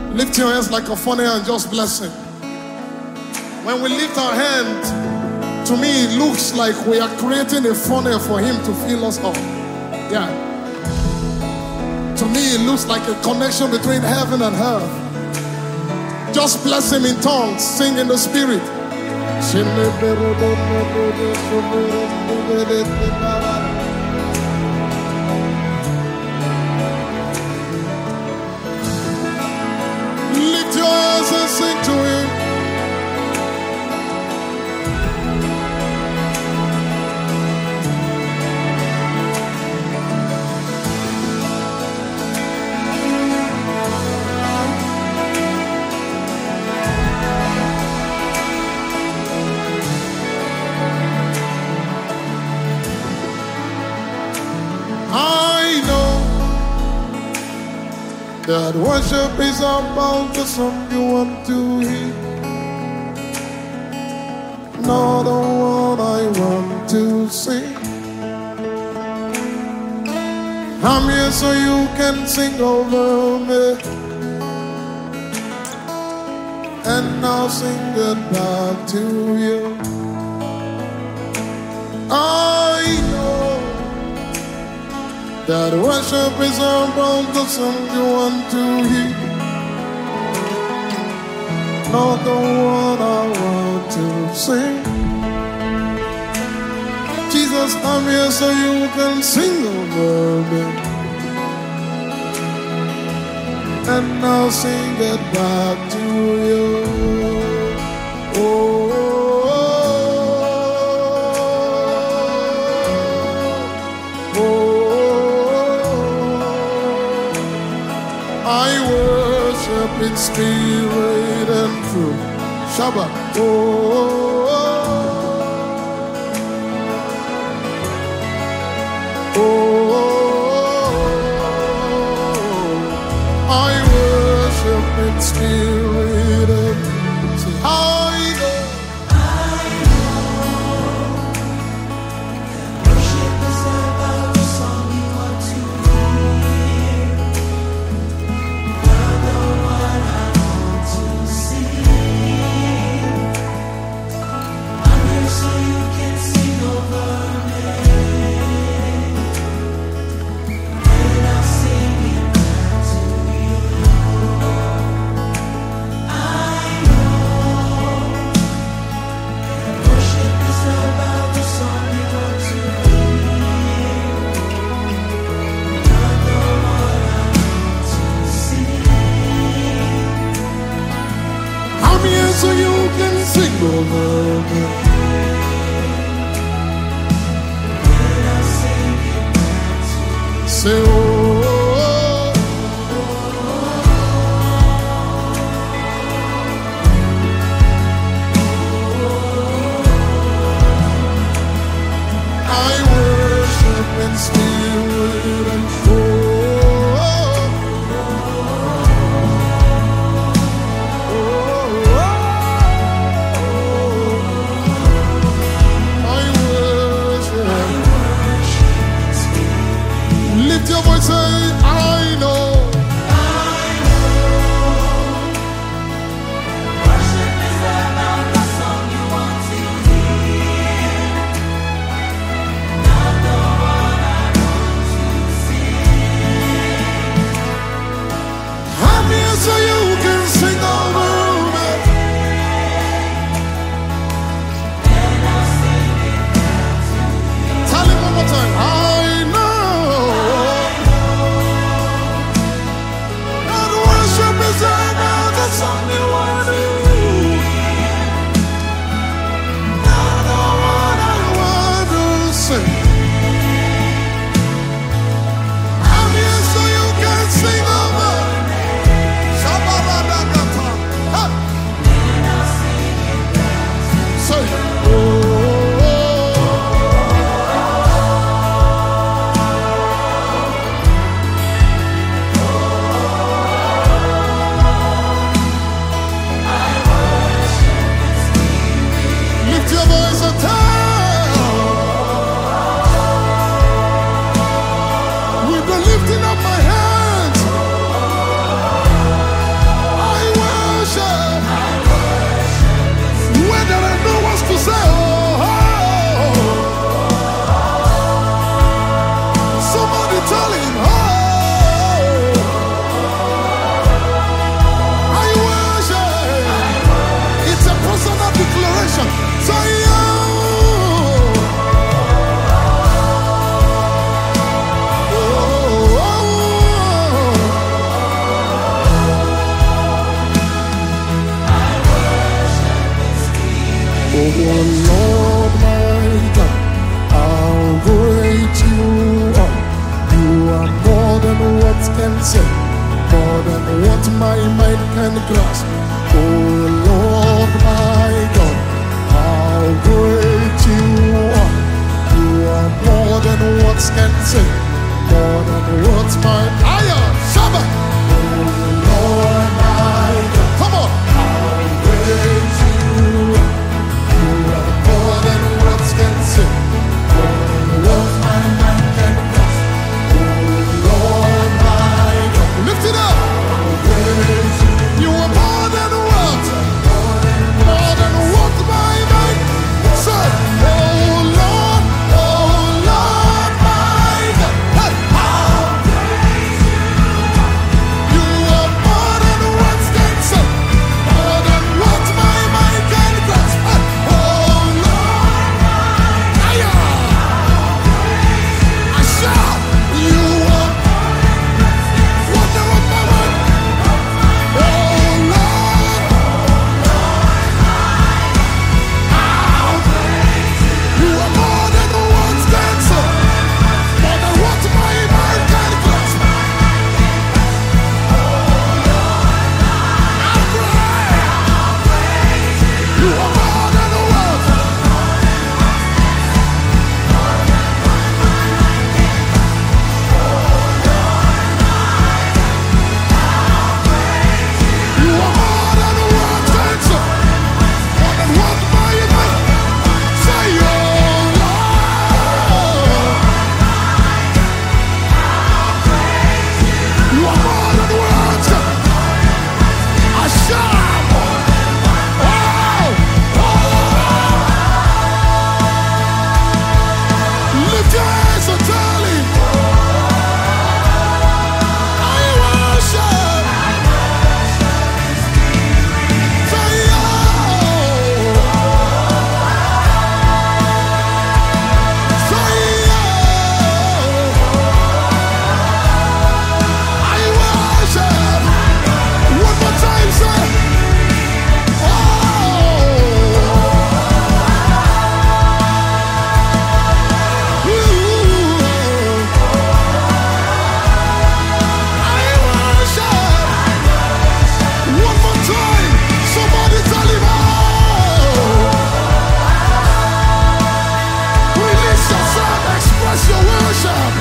Lift your hands like a funnel and just bless him. When we lift our hands, to me it looks like we are creating a funnel for him to fill us up. Yeah. To me it looks like a connection between heaven and earth. Just bless him in tongues, sing in the spirit. Lift your hands and sing to him. I know that worship is about the song you want to hear, not the one I want to sing. I'm here so you can sing over me, and I'll sing it back to you. I know that worship is about the song you want to hear, not the one I want to sing. Jesus, I'm here so you can sing over me, and I'll sing it back to you. Oh. I worship in spirit and truth. Shabbat. Oh, oh, oh, I worship in spirit and truth. I know that worship is about the song you want to hear, not the one I want to sing. I'm here so you can sing over me, and I'll sing it back to you. I know that worship is about the song you want to hear, not the one I want to sing. I'm here so you can sing over me, and I'll sing it back to you. Say, oh, I worship in spirit and truth. I worship. Lift your voice, say, I know. Worship is about the song you want to hear, not the one I want to sing. I'm here so you can sing over me, and I'll sing it back to you. Tell him one more time. I know that worship is about the song you want to hear, not the one I want to sing. I'm here so you can sing over me. say, more than what my mind can grasp. Oh Lord my God, how great you are. You are more than words can say, more than what my aya Shabbat. Oh Lord my God, come on, how great you are. You are more than words can say, more than what my mind can grasp. Oh Lord my God, lift it up. How great you are, more than what, more than what my mind said. Oh Lord my God, hey, how you are more than words can say, more than what my mind can grasp. Hey, oh Lord, I shout, you are more than what my mind. Oh Lord, you are more than words can say, more than what my mind can grasp. You are more than words. You are more than words can say, more than what my mind say. Oh Lord, you are more than words. I shout. Oh, lift your hands and tell him, I worship. Say, oh, say, oh, I worship. One more time, say, oh, I worship. One more time, somebody tell him, oh, release yourself, express your worship.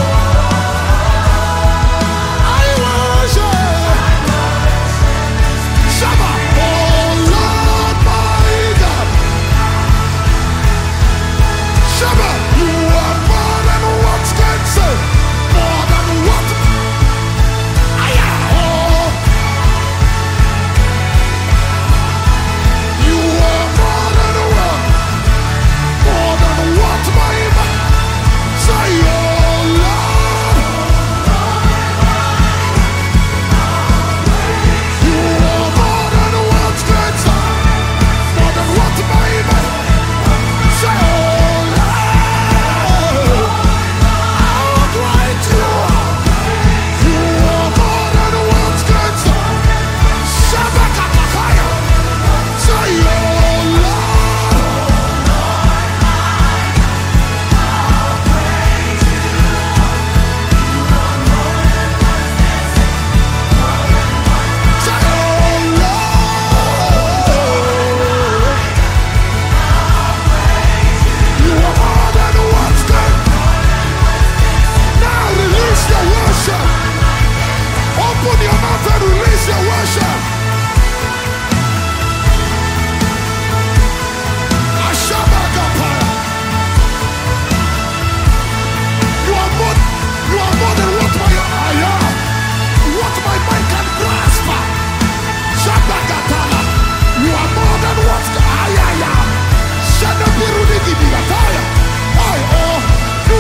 I worship. Shabbat, oh Lord my God. Shabbat, you are more than words can say, more than what I am. Oh, you are more than what my mind say. Oh Lord, you are more than words can say, more than what my mind say. Oh Lord, how great you are. You are more than words can say. Shabakakakaya. Say, oh Lord, say, oh Lord, you are more than words can. Now release your worship. Open your mouth and release your worship. Ashabakapaya. You are more than what my mind can grasp. Shabakatala. You are more than what ayaya. Shadabirudigidigataya. Oh, do.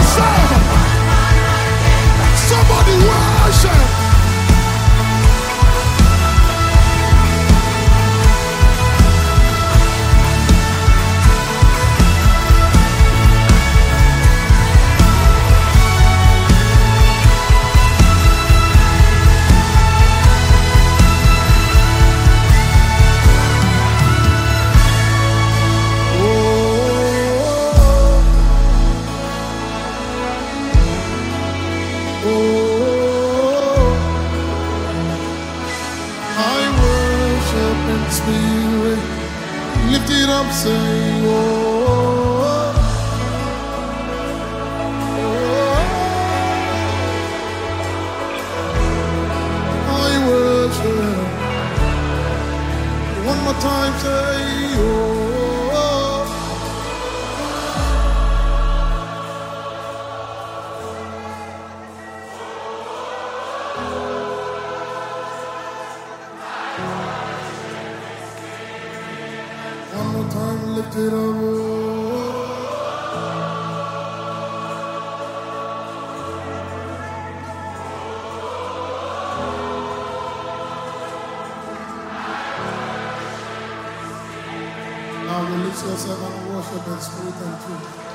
yourself. Somebody worship. Spirit, lift it up, say, oh, oh, I worship. One more time, say, oh. One more time, lift it up. Now release yourself and worship in spirit and truth.